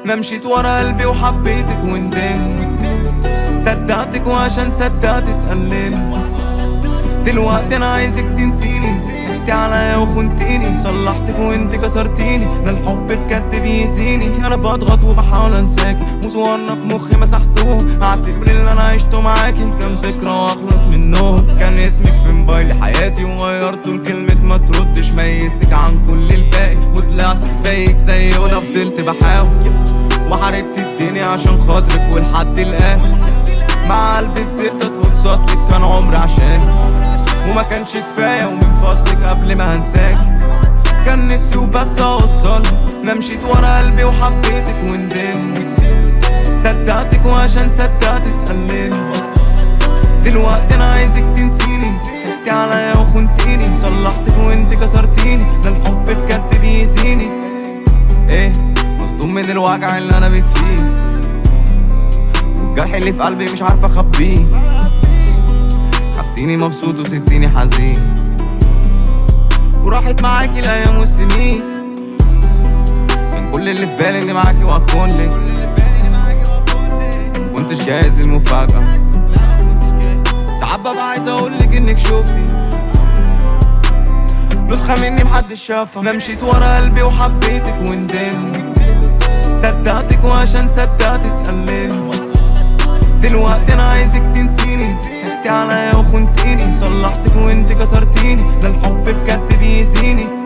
انا مشيت ورا قلبي وحبيتك وندمت، صدقتك وعشان صدقت اتقللت. دلوقتي انا عايزك تنسيني، نسيتي عليا وخنتيني، صلحتك وانت كسرتيني، انا الحب بجد بيأذيني. انا بضغط وبحاول انساكي، وصورنا في مخي مسحتهم، اعتبر اللي انا عشته معاكي كام ذكرى واخلص منهم. كان اسمك في موبايلي حياتي وغيرته لكلمة ما تردش، ميزتك عن كل الباقي وطلعت زيك زي وانا فضلت بحاول، وحاربت الدنيا عشان خاطرك ولحد الآخر. مع قلبي فضلت اتوسطلك، كان عمري عشانك وما كانش كفاية، ومن فضلك قبل ما هنساك كان نفسي وبس اوصلك. انا مشيت ورا قلبي وحبيتك وندمت، صدقتك وعشان صدقت اتقللت. دلوقتي انا عايزك تنسيني، نسيتي عليا وخنتيني، صلحتك وانت كسرتيني، ده الحب بجد بيأذيني. ايه مصدوم من الوجع اللي انا بيت فيه، والجرح اللي في قلبي مش عارف اخبيه. خدتيني مبسوط وسبتيني حزين، وراحت معاكي الايام والسنين. كان كل اللي في بالي اني معاكي وهكون لك، مكنتش جاهز للمفاجأة. ساعات ببقى عايز اقولك انك شوفتي نسخة مني محدش شافها. انا مشيت ورا قلبي وحبيتك وندمت، صدقتك وعشان صدقت اتقللت. دلوقتي انا عايزك تنسيني، نسيتي عليا وخنتيني، صلحتك وانت كسرتيني، ده الحب بجد بيأذيني.